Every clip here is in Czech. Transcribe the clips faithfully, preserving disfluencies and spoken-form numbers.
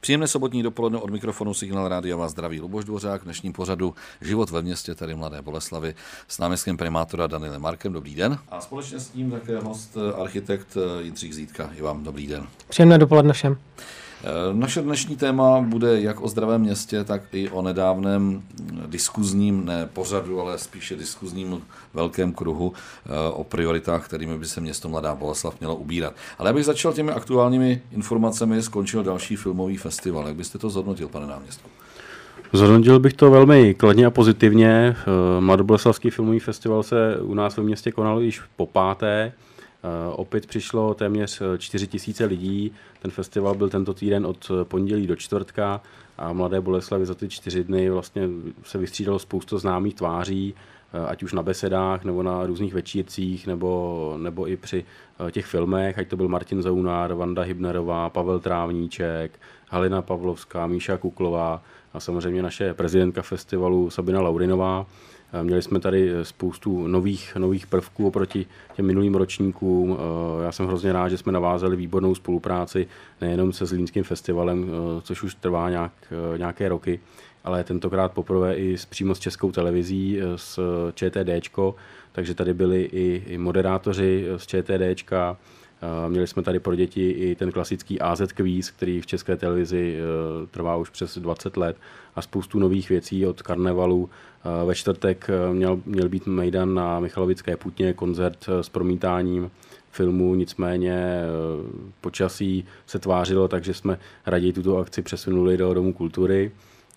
Příjemné sobotní dopoledne od mikrofonu Signál Rádia vás zdraví Luboš Dvořák. V dnešním pořadu Život ve městě, tady Mladé Boleslavi, s náměstkem primátora Danielem Markem. Dobrý den. A společně s ním také host, architekt Jindřich Zídka. I vám dobrý den. Příjemné dopoledne všem. Naše dnešní téma bude jak o zdravém městě, tak i o nedávném diskuzním, ne pořadu, ale spíše diskuzním velkém kruhu o prioritách, kterými by se město Mladá Boleslav mělo ubírat. Ale abych začal těmi aktuálními informacemi, skončil další filmový festival. Jak byste to zhodnotil, pane náměstku? Zhodnotil bych to velmi kladně a pozitivně. Mladoboleslavský filmový festival se u nás ve městě konal již po páté. Opět přišlo téměř čtyři tisíce lidí. Ten festival byl tento týden od pondělí do čtvrtka a Mladé Boleslavi za ty čtyři dny vlastně se vystřídalo spoustu známých tváří, ať už na besedách, nebo na různých večírcích, nebo, nebo i při těch filmech, ať to byl Martin Zaunár, Vanda Hybnerová, Pavel Trávníček, Halina Pavlovská, Míša Kuklová a samozřejmě naše prezidentka festivalu Sabina Laurinová. Měli jsme tady spoustu nových, nových prvků oproti těm minulým ročníkům. Já jsem hrozně rád, že jsme navázali výbornou spolupráci nejenom se Zlínským festivalem, což už trvá nějak, nějaké roky, ale tentokrát poprvé i s, přímo s Českou televizí, s ČTDčko, takže tady byli i, i moderátoři z ČTDčka. Měli jsme tady pro děti i ten klasický á zet Quiz, který v České televizi trvá už přes dvacet let a spoustu nových věcí od karnevalu. Ve čtvrtek měl, měl být mejdan na Michalovické putně, koncert s promítáním filmu, nicméně počasí se tvářilo, takže jsme raději tuto akci přesunuli do Domu kultury.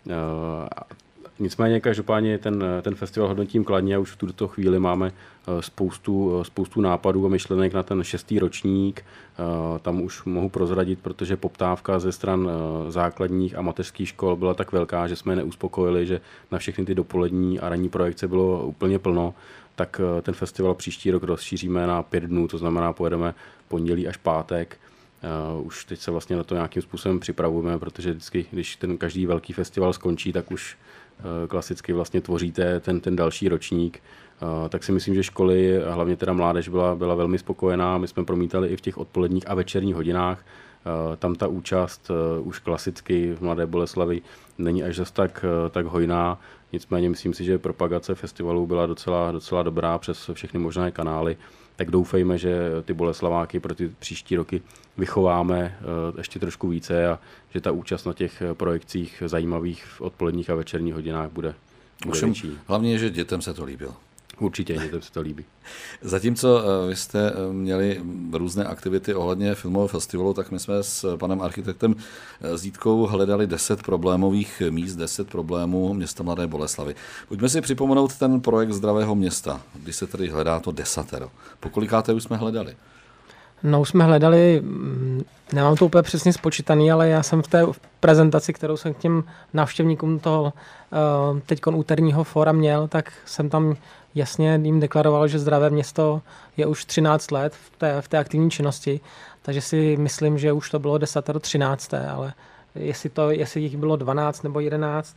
Nicméně každopádně ten, ten festival hodnotím kladně a už v tuto chvíli máme spoustu, spoustu nápadů a myšlenek na ten šestý ročník. Tam už mohu prozradit, protože poptávka ze stran základních a mateřských škol byla tak velká, že jsme je neuspokojili, že na všechny ty dopolední a ranní projekce bylo úplně plno, tak ten festival příští rok rozšíříme na pět dnů, to znamená pojedeme pondělí až pátek. Uh, už teď se vlastně na to nějakým způsobem připravujeme, protože vždycky, když ten každý velký festival skončí, tak už uh, klasicky vlastně tvoříte ten, ten další ročník. Uh, tak si myslím, že školy, a hlavně teda mládež byla, byla velmi spokojená. My jsme promítali i v těch odpoledních a večerních hodinách. Uh, tam ta účast uh, už klasicky v Mladé Boleslavi není až zas tak, uh, tak hojná. Nicméně myslím si, že propagace festivalu byla docela, docela dobrá přes všechny možné kanály. Tak doufejme, že ty Boleslaváky pro ty příští roky vychováme ještě trošku více a že ta účast na těch projekcích zajímavých v odpoledních a večerních hodinách bude, bude větší. Hlavně, že dětem se to líbilo. Určitě, dětem se to líbí. Zatímco vy jste měli různé aktivity ohledně filmového festivalu, tak my jsme s panem architektem Zítkou hledali deset problémových míst, deset problémů města Mladé Boleslavy. Pojďme si připomenout ten projekt Zdravého města, když se tady hledá to desatero. Po kolikáté už jsme hledali? No, už jsme hledali, nemám to úplně přesně spočítaný, ale já jsem v té prezentaci, kterou jsem k těm návštěvníkům toho teďkon úterního fóra měl, tak jsem tam jasně jim deklaroval, že Zdravé město je už třináct let v té, v té aktivní činnosti, takže si myslím, že už to bylo desatero třinácté, ale jestli, to, jestli jich bylo dvanáct nebo jedenáct,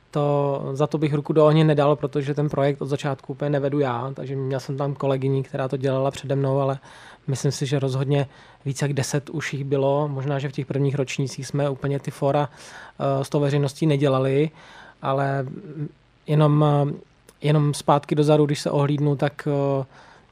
to za to bych ruku do ohně nedal, protože ten projekt od začátku úplně nevedu já, takže měl jsem tam kolegyni, která to dělala přede mnou, ale myslím si, že rozhodně více jak deset už jich bylo. Možná, že v těch prvních ročnících jsme úplně ty fóra uh, s tou veřejností nedělali, ale jenom, uh, jenom zpátky dozadu, když se ohlídnu, tak uh,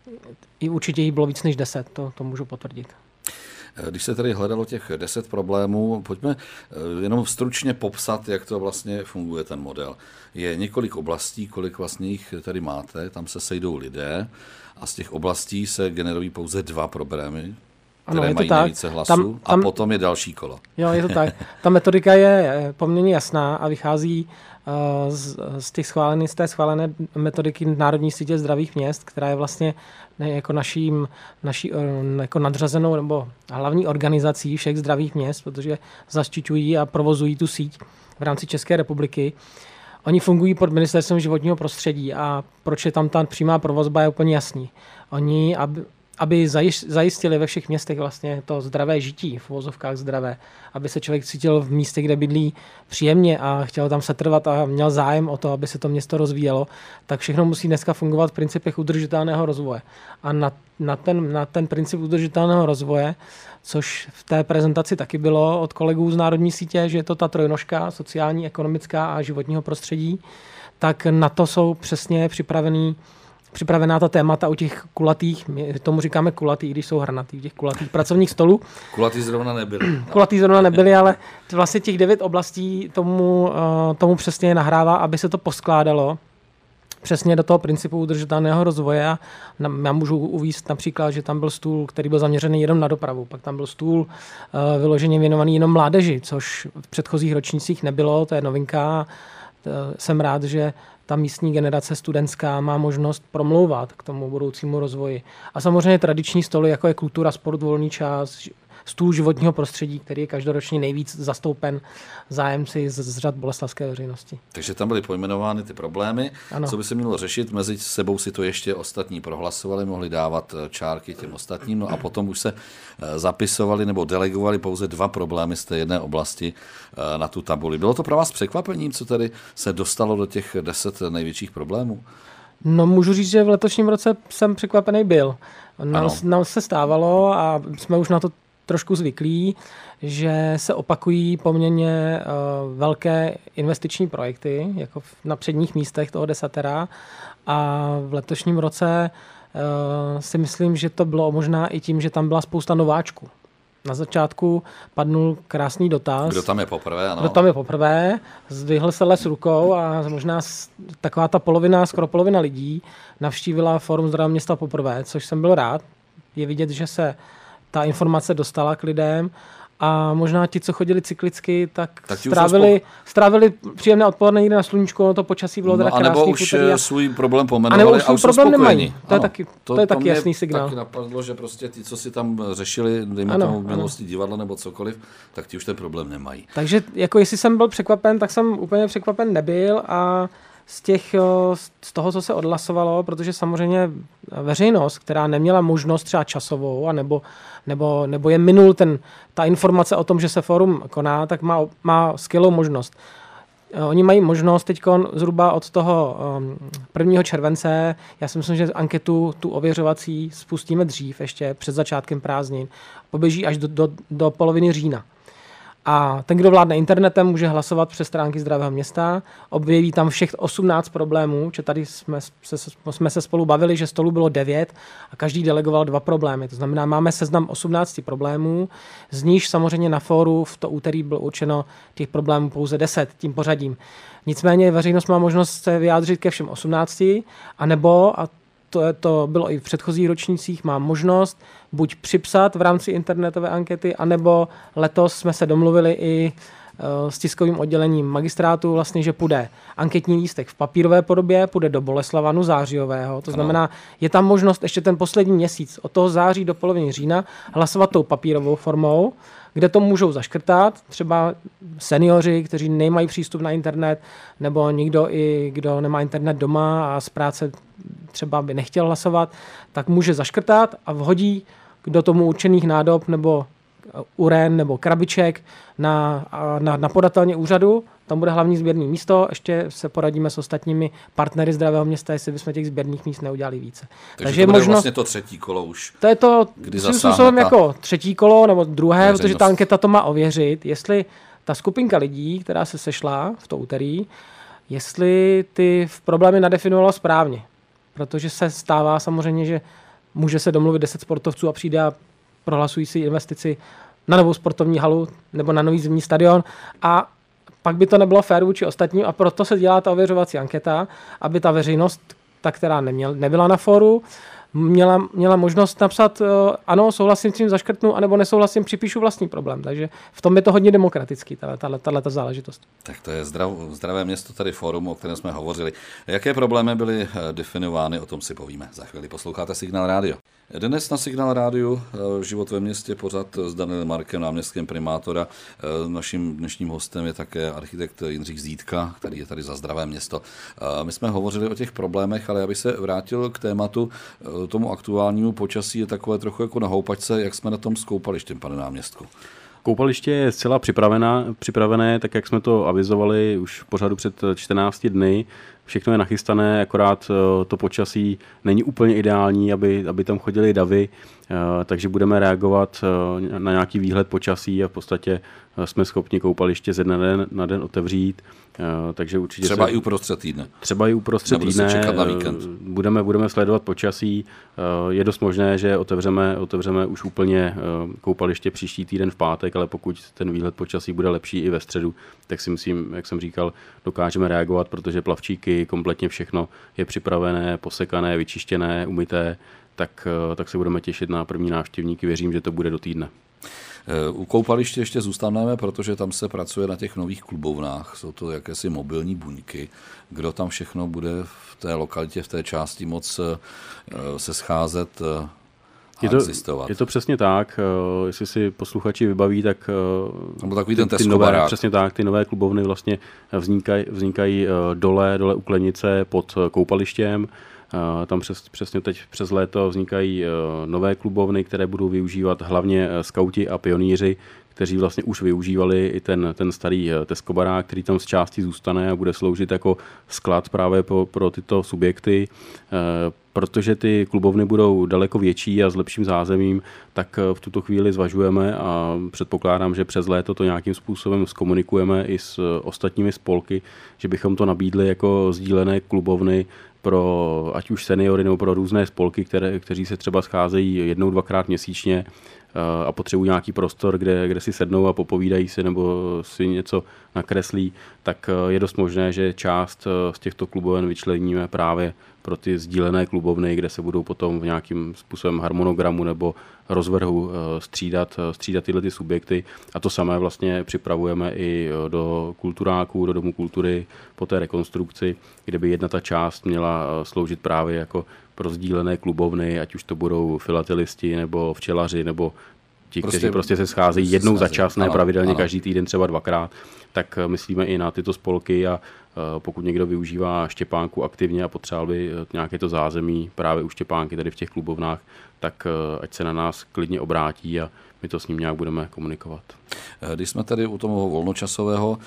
i určitě jich bylo víc než deset, to, to můžu potvrdit. Když se tady hledalo těch deset problémů, pojďme jenom stručně popsat, jak to vlastně funguje ten model. Je několik oblastí, kolik vlastně jich tady máte, tam se sejdou lidé a z těch oblastí se generují pouze dva problémy, které ano, mají tak. nejvíce hlasů tam, tam, a potom je další kolo. Jo, je to tak. Ta metodika je poměrně jasná a vychází uh, z, z, těch schválený, z té schválené metodiky Národní sítě zdravých měst, která je vlastně ne, jako naším, naší jako nadřazenou nebo hlavní organizací všech zdravých měst, protože zaštiťují a provozují tu síť v rámci České republiky. Oni fungují pod Ministerstvem životního prostředí a proč je tam ta přímá provozba je úplně jasný. Oni, aby aby zajistili ve všech městech vlastně to zdravé žití, v uvozovkách zdravé, aby se člověk cítil v místě, kde bydlí příjemně a chtěl tam setrvat a měl zájem o to, aby se to město rozvíjelo, tak všechno musí dneska fungovat v principech udržitelného rozvoje. A na, na, ten, na ten princip udržitelného rozvoje, což v té prezentaci taky bylo od kolegů z Národní sítě, že je to ta trojnožka, sociální, ekonomická a životního prostředí, tak na to jsou přesně připravený připravená ta témata u těch kulatých, my tomu říkáme kulatý, když jsou hranatý, těch kulatých pracovních stolů. Kulatý zrovna nebyly. No. Kulatý zrovna nebyly, ale vlastně těch devět oblastí tomu, tomu přesně nahrává, aby se to poskládalo přesně do toho principu udržitelného rozvoje. Já můžu uvést například, že tam byl stůl, který byl zaměřený jenom na dopravu, pak tam byl stůl vyloženě věnovaný jenom mládeži, což v předchozích ročnících nebylo, to je novinka. Jsem rád, že ta místní generace studentská má možnost promlouvat k tomu budoucímu rozvoji. A samozřejmě tradiční stoly, jako je kultura, sport, volný čas, stůl životního prostředí, který je každoročně nejvíc zastoupen zájemci z, z řad boleslavské veřejnosti. Takže tam byly pojmenovány ty problémy, ano. Co by se mělo řešit, mezi sebou si to ještě ostatní prohlasovali, mohli dávat čárky těm ostatním, no a potom už se zapisovali nebo delegovali pouze dva problémy z té jedné oblasti na tu tabuli. Bylo to pro vás překvapením, co tady se dostalo do těch deset největších problémů? No, můžu říct, že v letošním roce jsem překvapený byl. Nám, nám se stávalo a jsme už na to trošku zvyklí, že se opakují poměrně uh, velké investiční projekty, jako na předních místech toho desatera. A v letošním roce uh, si myslím, že to bylo možná i tím, že tam byla spousta nováčků. Na začátku padnul krásný dotaz. Kdo tam je poprvé? Ano. Kdo tam je poprvé, zdvihl se les rukou a možná taková ta polovina, skoro polovina lidí navštívila Fórum zdravého města poprvé, což jsem byl rád. Je vidět, že se ta informace dostala k lidem a možná ti, co chodili cyklicky, tak, tak strávili, strávili příjemné odpoledne někde na sluníčku, no to počasí bylo no, teda krásný. A nebo už a... svůj problém pomenovali a, nebo a už problém jsou nemají. To je ano, taky, to, to je to taky jasný signál. Taky napadlo, že prostě ti, co si tam řešili, dejme ano, tomu v minulosti divadla nebo cokoliv, tak ti už ten problém nemají. Takže jako jestli jsem byl překvapen, tak jsem úplně překvapen nebyl a z, těch, z toho, co se odhlasovalo, protože samozřejmě veřejnost, která neměla možnost třeba časovou, anebo, nebo, nebo je minul ten, ta informace o tom, že se fórum koná, tak má, má skvělou možnost. Oni mají možnost teď zhruba od toho prvního července, já si myslím, že anketu tu ověřovací spustíme dřív, ještě před začátkem prázdnin, poběží až do, do, do poloviny října. A ten, kdo vládne internetem, může hlasovat přes stránky Zdravého města, objeví tam všech osmnáct problémů, že tady jsme se, jsme se spolu bavili, že stolů bylo devět a každý delegoval dva problémy. To znamená, máme seznam osmnáct problémů, z níž samozřejmě na fóru v to úterý bylo určeno těch problémů pouze deset tím pořadím. Nicméně veřejnost má možnost se vyjádřit ke všem osmnácti, anebo, a to, je, to bylo i v předchozích ročnících, má možnost buď připsat v rámci internetové ankety, anebo letos jsme se domluvili i uh, s tiskovým oddělením magistrátu, vlastně, že půjde anketní lístek v papírové podobě, půjde do Boleslavanu zářijového. To znamená, je tam možnost ještě ten poslední měsíc od toho září do poloviny října hlasovat tou papírovou formou, kde to můžou zaškrtat, třeba seniori, kteří nemají přístup na internet, nebo někdo, i kdo nemá internet doma a z práce třeba by nechtěl hlasovat, tak může zaškrtat a vhodí do tomu určených nádob nebo uren nebo krabiček na, na, na podatelně úřadu. Tam bude hlavní sběrné místo, ještě se poradíme s ostatními partnery Zdravého města, jestli bychom těch sběrných míst neudělali více. Takže, Takže to bude možnost, vlastně to třetí kolo už. To je to způsobem jako třetí kolo nebo druhé, veřejnost. Protože ta anketa to má ověřit, jestli ta skupinka lidí, která se sešla v to úterý, jestli ty problémy nadefinovala správně. Protože se stává samozřejmě, že může se domluvit deset sportovců a přijde a prohlasují si investici na novou sportovní halu nebo na nový zimní stadion a pak by to nebylo fér vůči ostatním a proto se dělá ta ověřovací anketa, aby ta veřejnost, ta, která neměl, nebyla na fóru, měla, měla možnost napsat uh, ano, souhlasím s tím, zaškrtnu, anebo nesouhlasím, připíšu vlastní problém. Takže v tom je to hodně demokratický, tato záležitost. Tak to je zdrav, Zdravé město, tady fórum, o kterém jsme hovořili. Jaké problémy byly definovány, o tom si povíme. Za chvíli posloucháte Signál rádio. Dnes na Signál rádiu Život ve městě, pořad s Danielem Markem, náměstkem primátora. Naším dnešním hostem je také architekt Jindřich Zídka, který je tady za Zdravé město. My jsme hovořili o těch problémech, ale já bych se vrátil k tématu tomu aktuálnímu. Počasí je takové trochu jako na houpačce. Jak jsme na tom s koupalištěm, pane náměstku? Koupaliště je zcela připravená, připravené, tak jak jsme to avizovali už v pořadu před čtrnácti dny. Všechno je nachystané, akorát to počasí není úplně ideální, aby, aby tam chodili davy, takže budeme reagovat na nějaký výhled počasí a v podstatě jsme schopni koupaliště ze dne na den, na den otevřít. Takže určitě třeba se, i uprostřed týdne. Třeba i uprostřed týdne. Čekat na víkend. Budeme, budeme sledovat počasí. Je dost možné, že otevřeme, otevřeme už úplně koupaliště příští týden v pátek, ale pokud ten výhled počasí bude lepší i ve středu, tak si myslím, jak jsem říkal, dokážeme reagovat, protože plavčíky, kompletně všechno je připravené, posekané, vyčištěné, umyté, tak, tak se budeme těšit na první návštěvníky. Věřím, že to bude do týdne. U koupaliště ještě zůstaneme, protože tam se pracuje na těch nových klubovnách. Jsou to jakési mobilní buňky. Kdo tam všechno bude v té lokalitě, v té části moc se scházet a je to, existovat? Je to přesně tak. Jestli si posluchači vybaví, tak Nebo takový ten ty, ty nové, přesně tak, ty nové klubovny vlastně vznikají, vznikají dole, dole u Klenice pod koupalištěm. Tam přes, přesně teď přes léto vznikají nové klubovny, které budou využívat hlavně skauti a pionýři, kteří vlastně už využívali i ten, ten starý Tesco barák, který tam z části zůstane a bude sloužit jako sklad právě pro, pro tyto subjekty. Protože ty klubovny budou daleko větší a s lepším zázemím, tak v tuto chvíli zvažujeme a předpokládám, že přes léto to nějakým způsobem zkomunikujeme i s ostatními spolky, že bychom to nabídli jako sdílené klubovny pro ať už seniory nebo pro různé spolky, které, kteří se třeba scházejí jednou, dvakrát měsíčně a potřebují nějaký prostor, kde, kde si sednou a popovídají si nebo si něco nakreslí, tak je dost možné, že část z těchto kluboven vyčleníme právě pro ty sdílené klubovny, kde se budou potom v nějakým způsobem harmonogramu nebo rozvrhu střídat, střídat tyhle ty subjekty. A to samé vlastně připravujeme i do kulturáků, do Domu kultury po té rekonstrukci, kde by jedna ta část měla sloužit právě jako pro sdílené klubovny, ať už to budou filatelisti nebo včelaři nebo ti, prostě, kteří prostě se scházejí jednou schází. za čas, ne pravidelně ano. každý týden, třeba dvakrát, tak myslíme i na tyto spolky a pokud někdo využívá Štěpánku aktivně a potřeboval by nějaké to zázemí právě u Štěpánky, tady v těch klubovnách, tak ať se na nás klidně obrátí a my to s ním nějak budeme komunikovat. Když jsme tady u toho volnočasového,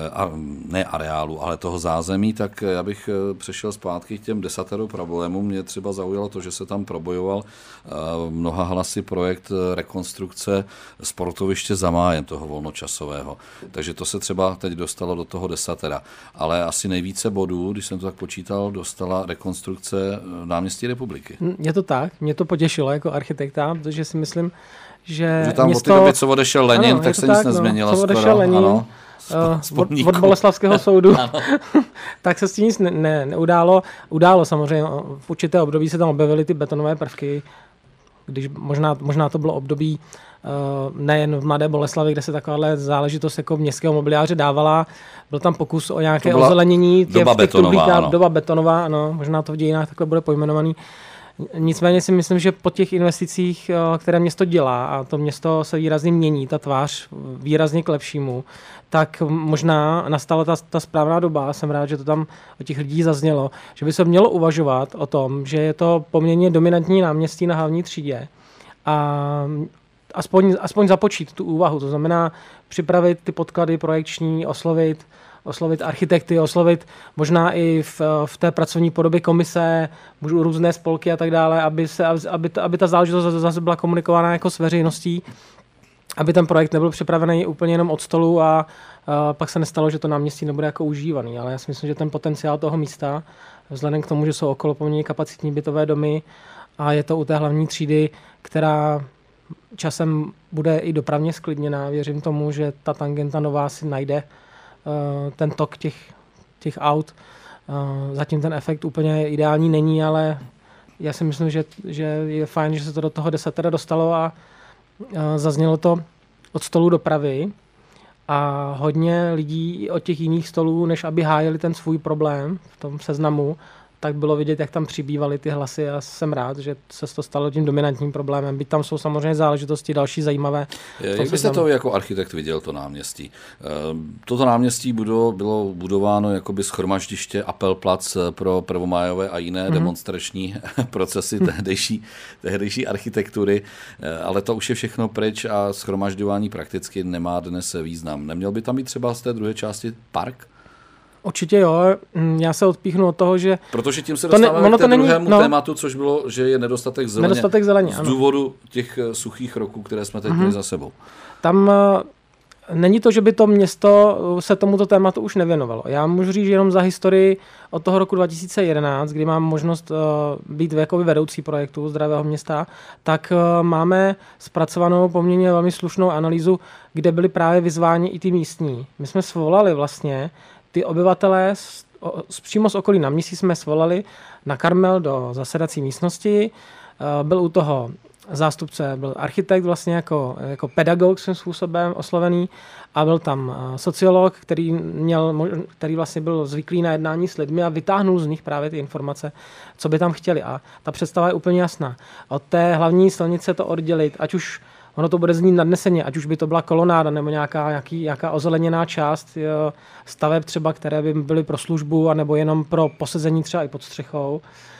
ne areálu, ale toho zázemí, tak já bych přešel zpátky k těm desatero problémům. Mě třeba zaujalo to, že se tam probojoval mnoha hlasy projekt rekonstrukce sportoviště Zamájem, toho volnočasového. Takže to se třeba teď dostalo do toho desatera. Ale asi nejvíce bodů, když jsem to tak počítal, dostala rekonstrukce náměstí Republiky. Je to tak, mě to potěšilo jako architekta, protože si myslím, že, že tam město... od té doby, co odešel Lenin, ano, tak se tak, nic nezměnilo. No, co odešel Lenin, ano, od, od Boleslavského soudu, tak se s tím nic ne, ne, neudálo. Událo samozřejmě, v určité období se tam objevily ty betonové prvky, když možná, možná to bylo období uh, nejen v Mladé Boleslavi, kde se takováhle záležitost jako městského mobiliáře dávala. Byl tam pokus o nějaké ozelenění. Doba těch betonová, ano. Doba betonová, ano, možná to v dějinách takhle bude pojmenovaný. Nicméně si myslím, že po těch investicích, které město dělá, a to město se výrazně mění, ta tvář výrazně k lepšímu, tak možná nastala ta, ta správná doba. Jsem rád, že to tam od těch lidí zaznělo, že by se mělo uvažovat o tom, že je to poměrně dominantní náměstí na hlavní třídě a aspoň, aspoň započít tu úvahu. To znamená připravit ty podklady projekční, oslovit oslovit architekty, oslovit možná i v, v té pracovní podobě komise, můžu různé spolky a tak dále, aby, se, aby, ta, aby ta záležitost zase byla komunikována jako s veřejností, aby ten projekt nebyl připravený úplně jenom od stolu a, a pak se nestalo, že to náměstí nebude jako užívaný. Ale já si myslím, že ten potenciál toho místa, vzhledem k tomu, že jsou okolo poměrně kapacitní bytové domy a je to u té hlavní třídy, která časem bude i dopravně sklidněná. Věřím tomu, že ta tangenta nová si najde ten tok těch, těch aut. Zatím ten efekt úplně ideální není, ale já si myslím, že, že je fajn, že se to do toho desatera dostalo a zaznělo to od stolu dopravy a hodně lidí od těch jiných stolů, než aby hájili ten svůj problém v tom seznamu, tak bylo vidět, jak tam přibývaly ty hlasy a jsem rád, že se to stalo tím dominantním problémem. Byť tam jsou samozřejmě záležitosti další zajímavé. Jak byste to jako architekt viděl, to náměstí? Toto náměstí bylo, bylo budováno jakoby shromaždiště Apelplac pro prvomájové a jiné mm-hmm. demonstrační procesy tehdejší, tehdejší architektury, ale to už je všechno pryč a shromažďování prakticky nemá dnes význam. Neměl by tam být třeba z té druhé části park? Určitě jo, já se odpíchnu od toho, že... Protože tím se dostáváme ne, k té není, druhému no, tématu, což bylo, že je nedostatek zeleně, nedostatek zeleně z ano. důvodu těch suchých roků, které jsme teď měli mm-hmm. za sebou. Tam není to, že by to město se tomuto tématu už nevěnovalo. Já můžu říct, že jenom za historii od toho roku dva tisíce jedenáct, kdy mám možnost být jakoby vedoucí projektu Zdravého města, tak máme zpracovanou poměrně velmi slušnou analýzu, kde byli právě vyzváni i ty místní. My jsme svolali vlastně ty obyvatelé z, z, přímo z okolí náměstí jsme svolali na Karmel do zasedací místnosti. Byl u toho zástupce, byl architekt vlastně jako, jako pedagog svým způsobem oslovený a byl tam sociolog, který, měl, který vlastně byl zvyklý na jednání s lidmi a vytáhnul z nich právě ty informace, co by tam chtěli. A ta představa je úplně jasná. Od té hlavní silnice to oddělit, ať už ono to bude znít nadneseně, ať už by to byla kolonáda nebo nějaká, nějaký, nějaká ozeleněná část staveb třeba, které by byly pro službu anebo jenom pro posezení třeba i pod střechou.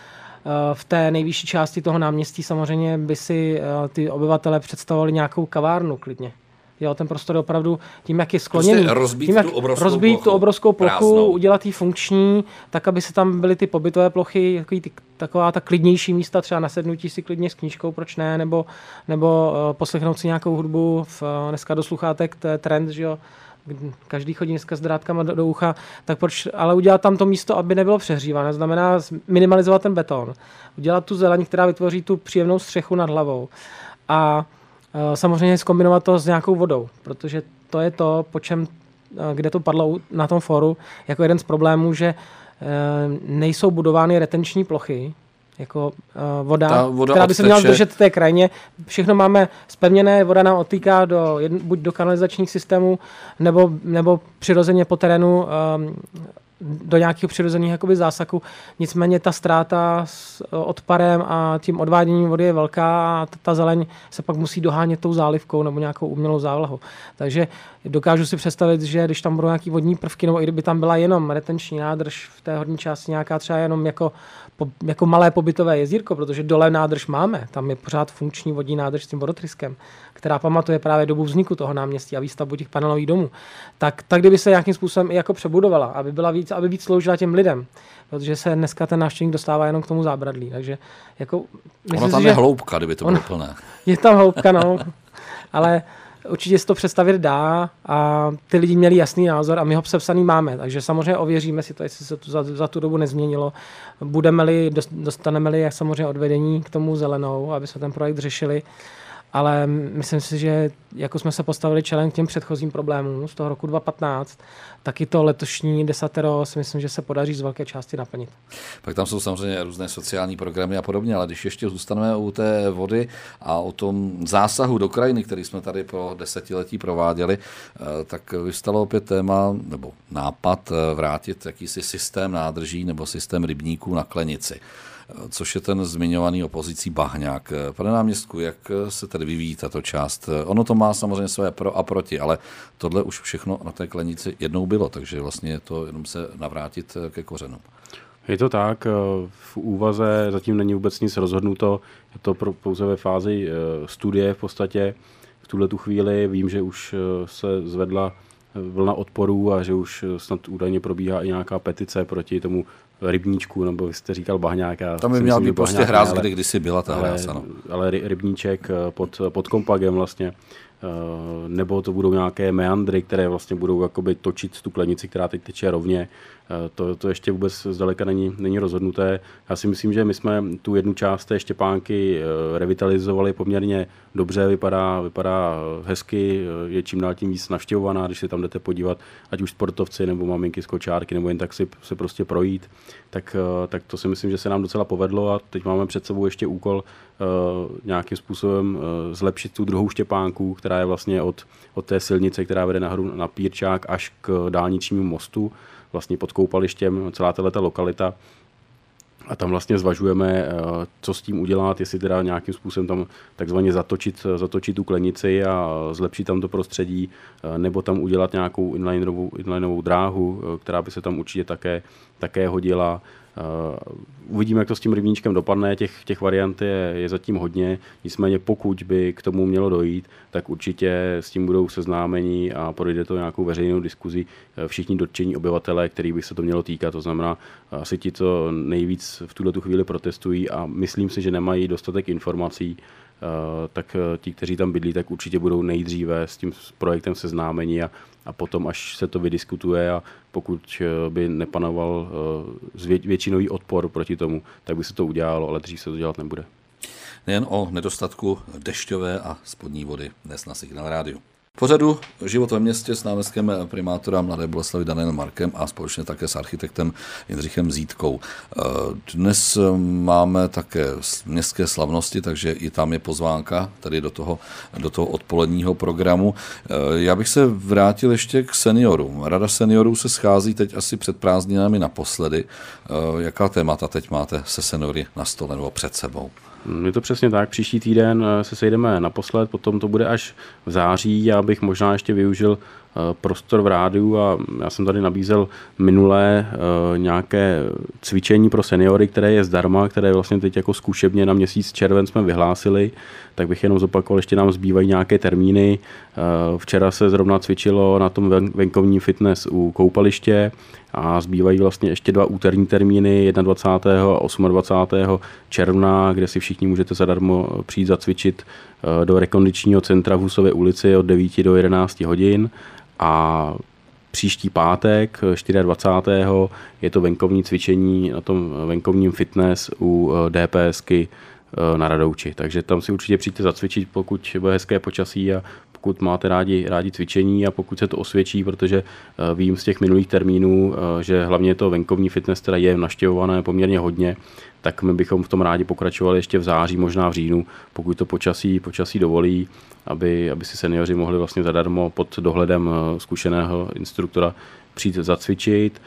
V té nejvyšší části toho náměstí samozřejmě by si ty obyvatele představovali nějakou kavárnu klidně. Jo, ten prostor je opravdu tím, jak je skloněný. Prostě rozbít tím, jak tu obrovskou rozbít plochu, tu obrovskou plochu, prázdnou. udělat ji funkční, tak, aby se tam byly ty pobytové plochy, ty, taková ta klidnější místa, třeba nasednutí si klidně s knížkou, proč ne, nebo, nebo uh, poslechnout si nějakou hudbu. V, uh, dneska do sluchátek, to je trend, že jo, každý chodí dneska s drátkama do, do ucha, tak proč ale udělat tam to místo, aby nebylo přehřívané, znamená minimalizovat ten beton, udělat tu zeleň, která vytvoří tu příjemnou střechu nad hlavou a samozřejmě zkombinovat to s nějakou vodou, protože to je to, po čem, kde to padlo na tom fóru, jako jeden z problémů, že nejsou budovány retenční plochy, jako voda, voda která by se měla držet v té krajině. Všechno máme zpevněné, voda nám odtýká do, buď do kanalizačních systémů, nebo, nebo přirozeně po terénu do nějakého přirozeného jakoby zásaku. Nicméně ta ztráta s odparem a tím odváděním vody je velká a ta zeleň se pak musí dohánět tou zálivkou nebo nějakou umělou závlahou. Takže dokážu si představit, že když tam budou nějaký vodní prvky, nebo i kdyby tam byla jenom retenční nádrž v té horní části nějaká třeba jenom jako, jako malé pobytové jezírko, protože dole nádrž máme, tam je pořád funkční vodní nádrž s tím vodotryskem, která pamatuje právě dobu vzniku toho náměstí a výstavbu těch panelových domů. Tak, tak kdyby se nějakým způsobem i jako přebudovala, aby byla víc, aby víc sloužila těm lidem, protože se dneska ten návštěvník dostává jenom k tomu zábradlí. Takže jako ono tam si, je hloubka, kdyby to bylo plné. Je tam hloubka, no, ale určitě si to představit dá a ty lidi měli jasný názor a my ho přepsaný máme, takže samozřejmě ověříme si to, jestli se to za, za tu dobu nezměnilo. Budeme-li, dostaneme-li jak samozřejmě odvedení k tomu zelenou, aby jsme ten projekt řešili, ale myslím si, že jako jsme se postavili čelem k těm předchozím problémům z toho roku dva tisíce patnáct, taky to letošní desatero si myslím, že se podaří z velké části naplnit. Pak tam jsou samozřejmě různé sociální programy a podobně, ale když ještě zůstaneme u té vody a o tom zásahu do krajiny, který jsme tady po desetiletí prováděli, tak vystalo opět téma nebo nápad vrátit jakýsi systém nádrží nebo systém rybníků na Klenici, což je ten zmiňovaný opozicí Bahňák. Pane náměstku, jak se tady vyvíjí tato část? Ono to má samozřejmě své pro a proti, ale tohle už všechno na té Klenici jednou bylo, takže vlastně je to jenom se navrátit ke kořenům. Je to tak, v úvaze zatím není vůbec nic rozhodnuto, je to pouze ve fázi studie v podstatě. V tuhle tu chvíli vím, že už se zvedla vlna odporů a že už snad údajně probíhá i nějaká petice proti tomu rybníčku, nebo vy jste říkal Bahňák. Tam by měla být prostě hráz, kdy kdysi byla ta ale, hráz, ano. Ale rybníček pod, pod Kompagem vlastně, nebo to budou nějaké meandry, které vlastně budou jakoby točit tu Klenici, která teď teče rovně. To, to ještě vůbec zdaleka není, není rozhodnuté. Já si myslím, že my jsme tu jednu část té Štěpánky revitalizovali poměrně dobře, vypadá, vypadá hezky, je čím dál tím víc navštěvovaná, když se tam jdete podívat, ať už sportovci nebo maminky z kočárky, nebo jen tak si se prostě projít, tak, tak to si myslím, že se nám docela povedlo a teď máme před sebou ještě úkol uh, nějakým způsobem uh, zlepšit tu druhou Štěpánku, která je vlastně od, od té silnice, která vede nahoru na Pírčák až k dálničnímu mostu, vlastně pod koupalištěm, celá tato lokalita. A tam vlastně zvažujeme, co s tím udělat, jestli teda nějakým způsobem tam takzvaně zatočit, zatočit tu klenici a zlepšit tam to prostředí, nebo tam udělat nějakou inlineovou, inlineovou dráhu, která by se tam určitě také, také hodila. Uvidíme, jak to s tím rybníčkem dopadne, těch, těch variant je, je zatím hodně, nicméně pokud by k tomu mělo dojít, tak určitě s tím budou seznámeni a projde to nějakou veřejnou diskuzi všichni dotčení obyvatelé, kterých by se to mělo týkat, to znamená asi ti, co nejvíc v tuhle tu chvíli protestují a myslím si, že nemají dostatek informací, tak ti, kteří tam bydlí, tak určitě budou nejdříve s tím projektem seznámeni a, a potom, až se to vydiskutuje a pokud by nepanoval většinový odpor proti tomu, tak by se to udělalo, ale dřív se to dělat nebude. Nejen o nedostatku dešťové a spodní vody dnes na Signál Rádiu. V pořadu Život ve městě s náměstkem primátora Mladé Boleslavi Danielem Markem a společně také s architektem Jindřichem Zítkou. Dnes máme také městské slavnosti, takže i tam je pozvánka tady do toho, do toho odpoledního programu. Já bych se vrátil ještě k seniorům. Rada seniorů se schází teď asi před prázdninami naposledy. Jaká témata teď máte se seniory na stole nebo před sebou? Je to přesně tak. Příští týden se sejdeme naposled, potom to bude až v září. Já bych možná ještě využil prostor v rádiu a já jsem tady nabízel minulé nějaké cvičení pro seniory, které je zdarma, které vlastně teď jako zkušebně na měsíc červen jsme vyhlásili, tak bych jenom zopakoval, ještě nám zbývají nějaké termíny. Včera se zrovna cvičilo na tom venkovní fitness u koupaliště a zbývají vlastně ještě dva úterní termíny, dvacátého prvního a dvacátého osmého června, kde si všichni můžete zadarmo přijít zacvičit do rekondičního centra v Husově ulici od devíti do jedenácti hodin. A příští pátek, dvacátého čtvrtého je to venkovní cvičení na tom venkovním fitness u DPSky na Radouči. Takže tam si určitě přijďte zacvičit, pokud bude hezké počasí a pokud máte rádi, rádi cvičení a pokud se to osvědčí, protože vím z těch minulých termínů, že hlavně to venkovní fitness teda je navštěvované poměrně hodně, tak my bychom v tom rádi pokračovali ještě v září, možná v říjnu, pokud to počasí, počasí dovolí, aby, aby si seniori mohli vlastně zadarmo pod dohledem zkušeného instruktora přijít zacvičit.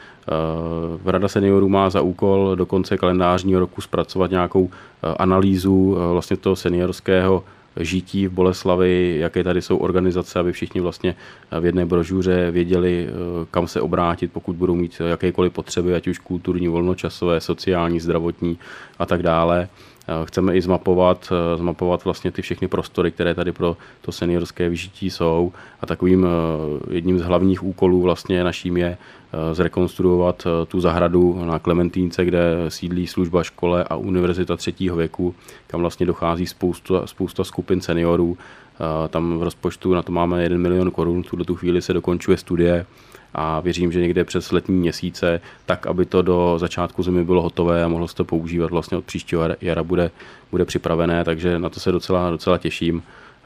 Rada seniorů má za úkol do konce kalendářního roku zpracovat nějakou analýzu vlastně toho seniorského žití v Boleslavi, jaké tady jsou organizace, aby všichni vlastně v jedné brožuře věděli, kam se obrátit, pokud budou mít jakékoliv potřeby, ať už kulturní, volnočasové, sociální, zdravotní a tak dále. Chceme i zmapovat, zmapovat vlastně ty všechny prostory, které tady pro to seniorské vyžití jsou a takovým jedním z hlavních úkolů vlastně naším je zrekonstruovat tu zahradu na Klementínce, kde sídlí služba škole a univerzita třetího věku, kam vlastně dochází spousta, spousta skupin seniorů. Tam v rozpočtu na to máme jeden milion korun, v tuto chvíli se dokončuje studie a věřím, že někde přes letní měsíce, tak aby to do začátku zimy bylo hotové a mohlo se to používat vlastně od příštího jara bude, bude připravené, takže na to se docela, docela těším,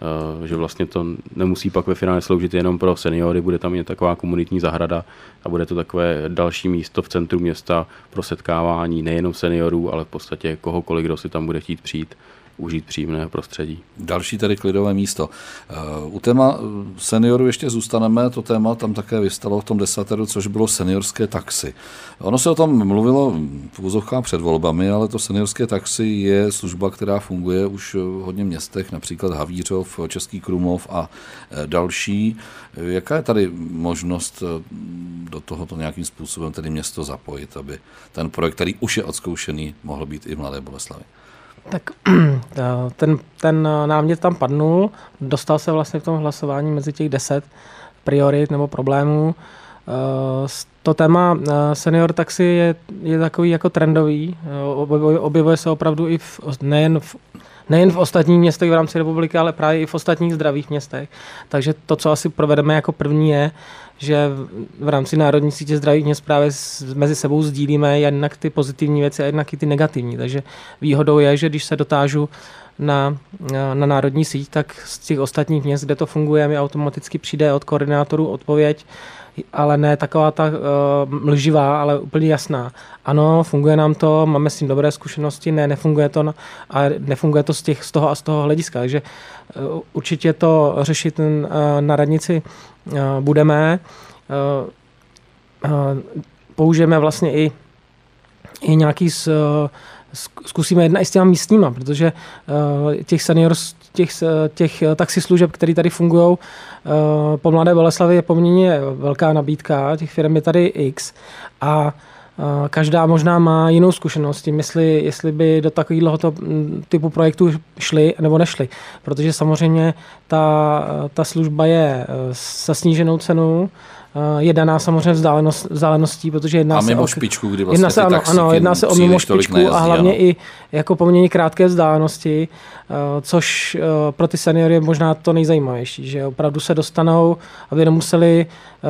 že vlastně to nemusí pak ve finále sloužit jenom pro seniory, bude tam i taková komunitní zahrada a bude to takové další místo v centru města pro setkávání nejenom seniorů, ale v podstatě kohokoliv, kdo si tam bude chtít přijít, užít příjemného prostředí. Další tedy klidové místo. U téma seniorů ještě zůstaneme, to téma tam také vystalo v tom desateru, což bylo seniorské taxi. Ono se o tom mluvilo v úzovkách před volbami, ale to seniorské taxi je služba, která funguje už v hodně městech, například Havířov, Český Krumlov a další. Jaká je tady možnost do tohoto nějakým způsobem tedy město zapojit, aby ten projekt, který už je odzkoušený, mohl být i v Mladé Boleslavi? Tak ten, ten námět tam padnul, dostal se vlastně v tom hlasování mezi těch deset priorit nebo problémů. To téma senior taxi je, je takový jako trendový, objevuje se opravdu i v, nejen v nejen v ostatních městech v rámci republiky, ale právě i v ostatních zdravých městech. Takže to, co asi provedeme jako první je, že v rámci Národní sítě zdravých měst právě mezi sebou sdílíme jednak ty pozitivní věci a jednak i ty negativní. Takže výhodou je, že když se dotážu na, na národní síť, tak z těch ostatních měst, kde to funguje, mi automaticky přijde od koordinátorů odpověď, ale ne taková ta uh, mlživá, ale úplně jasná. Ano, funguje nám to, máme s tím dobré zkušenosti, ne, nefunguje to na, a nefunguje to z, těch, z toho a z toho hlediska. Takže uh, určitě to řešit uh, na radnici uh, budeme. Uh, uh, použijeme vlastně i i nějaký s, zkusíme jednat i s těma místníma, protože těch senior, těch, těch taxislužeb, které tady fungují po Mladé Boleslavi, je poměrně velká nabídka, těch firm je tady X a každá možná má jinou zkušenost tím, jestli, jestli by do takového typu projektu šli nebo nešli. Protože samozřejmě ta, ta služba je se sníženou cenou, je daná samozřejmě vzdálenost, vzdáleností, protože jedná a mimo se o špičku, kdy vlastně jedná se, ano, ano, jedná se o mimo špičku nejezdí, a hlavně ano. i jako poměrně krátké vzdálenosti, což pro ty seniory je možná to nejzajímavější, že opravdu se dostanou, aby nemuseli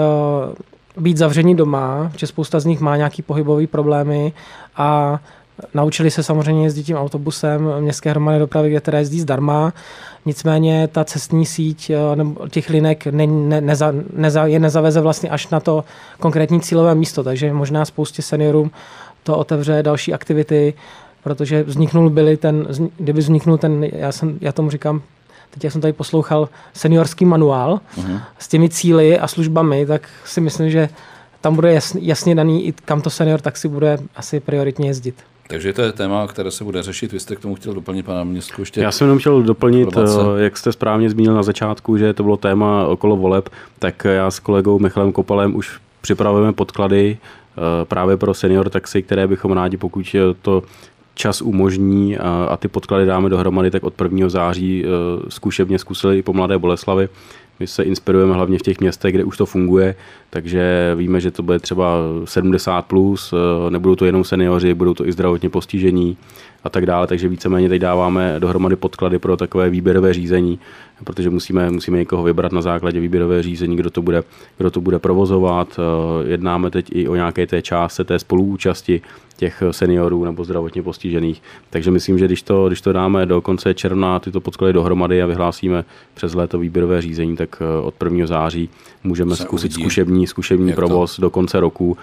být zavření doma, že spousta z nich má nějaký pohybový problémy a naučili se samozřejmě jezdit tím autobusem městské hromadné dopravy, kde teda jezdí zdarma. Nicméně ta cestní síť těch linek ne, ne, neza, neza, je nezaveze vlastně až na to konkrétní cílové místo, takže možná spoustě seniorům to otevře další aktivity, protože vzniknul byly ten, kdyby vzniknul ten, já, jsem, já tomu říkám, teď jak jsem tady poslouchal seniorský manuál uh-huh. s těmi cíli a službami, tak si myslím, že tam bude jasně, jasně daný, i kam to senior taxi bude asi prioritně jezdit. Takže to je téma, které se bude řešit. Vy jste k tomu chtěl doplnit, pana náměstku, ještě? Já jsem jenom chtěl doplnit, jak jste správně zmínil na začátku, že to bylo téma okolo voleb, tak já s kolegou Michalem Kopalem už připravujeme podklady právě pro senior taxi, které bychom rádi, pokud to čas umožní a, a ty podklady dáme dohromady, tak od prvního září zkušebně zkusili i po Mladé Boleslavi. My se inspirujeme hlavně v těch městech, kde už to funguje, takže víme, že to bude třeba sedmdesát plus, nebudou to jenom seniori, budou to i zdravotně postižení a tak dále, takže víceméně teď dáváme dohromady podklady pro takové výběrové řízení, protože musíme, musíme někoho vybrat na základě výběrové řízení, kdo to bude, kdo to bude provozovat. Jednáme teď i o nějaké té částce, té spoluúčasti těch seniorů nebo zdravotně postižených. Takže myslím, že když to, když to dáme do konce června tyto podklady dohromady a vyhlásíme přes léto výběrové řízení, tak od prvního září můžeme se zkusit uvidí, zkušební, zkušební provoz to? do konce roku.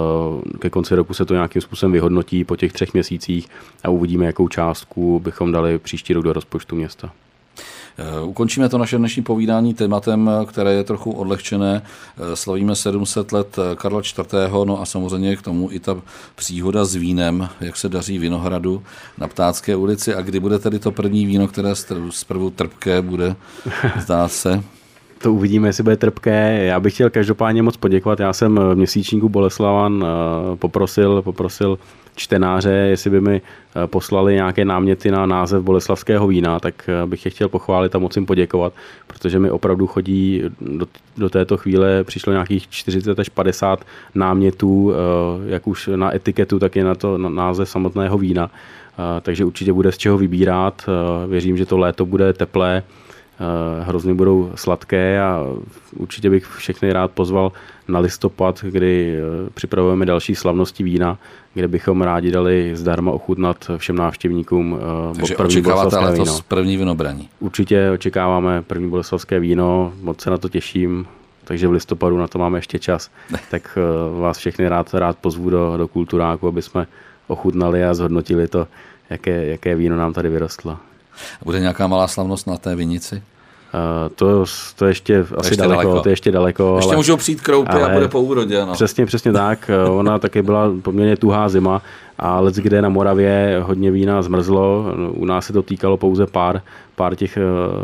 Ke konci roku se to nějakým způsobem vyhodnotí po těch třech měsících a uvidíme, jakou částku bychom dali příští rok do rozpočtu města. Ukončíme to naše dnešní povídání tématem, které je trochu odlehčené. Slavíme sedm set let Karla čtvrtého. No a samozřejmě k tomu i ta příhoda s vínem, jak se daří Vinohradu na Ptácké ulici a kdy bude tedy to první víno, které zprvu trpké bude, zdá se. To uvidíme, jestli bude trpké. Já bych chtěl každopádně moc poděkovat. Já jsem v měsíčníku Boleslavan poprosil, poprosil čtenáře, jestli by mi poslali nějaké náměty na název boleslavského vína, tak bych je chtěl pochválit a moc jim poděkovat, protože mi opravdu chodí do, do této chvíle, přišlo nějakých čtyřicet až padesát námětů, jak už na etiketu, tak i na to na název samotného vína. Takže určitě bude z čeho vybírat. Věřím, že to léto bude teplé, hrozně budou sladké a určitě bych všechny rád pozval na listopad, kdy připravujeme další slavnosti vína, kde bychom rádi dali zdarma ochutnat všem návštěvníkům. Takže očekáváte letos první vinobraní? Určitě očekáváme první boleslavské víno, moc se na to těším, takže v listopadu na to máme ještě čas. Tak vás všechny rád, rád pozvu do, do Kulturáku, aby jsme ochutnali a zhodnotili to, jaké, jaké víno nám tady vyrostlo. Bude nějaká malá slavnost na té vinici? Uh, to, to ještě to asi ještě daleko, daleko, to ještě daleko. Ještě ale, můžou přijít kroupy a bude po úrodě. No. Přesně, přesně tak. Ona taky byla poměrně tuhá zima a leckde na Moravě hodně vína zmrzlo. U nás se to týkalo pouze pár, pár těch,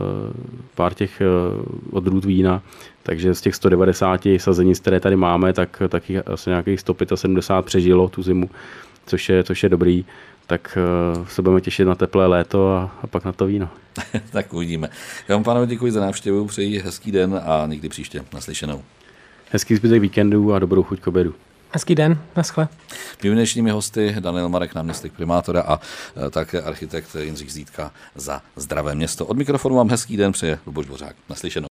pár těch odrůd vína. Takže z těch sto devadesát sazenic, které tady máme, tak taky asi nějakých sto sedmdesát pět přežilo tu zimu, což je, což je dobrý. Tak se budeme těšit na teplé léto a, a pak na to víno. Tak uvidíme. Já vám, pánové, děkuji za návštěvu, přeji hezký den a někdy příště naslyšenou. Hezký zbytek víkendu a dobrou chuť k obědu. Hezký den, naschle. Mými dnešními hosty Daniel Marek, náměstek primátora a také architekt Jindřich Zídka za Zdravé město. Od mikrofonu vám hezký den přeje Luboš Dvořák. Naslyšenou.